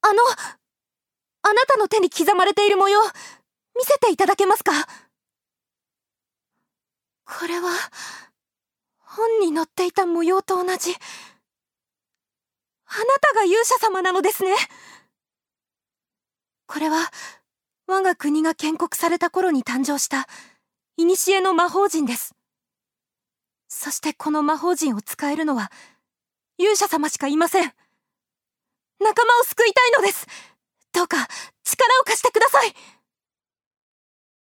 あなたの手に刻まれている模様、見せていただけますか？これは、本に載っていた模様と同じ。あなたが勇者様なのですね。これは、我が国が建国された頃に誕生した、古の魔法陣です。そしてこの魔法陣を使えるのは、勇者様しかいません。仲間を救いたいのです。どうか、力を貸してください。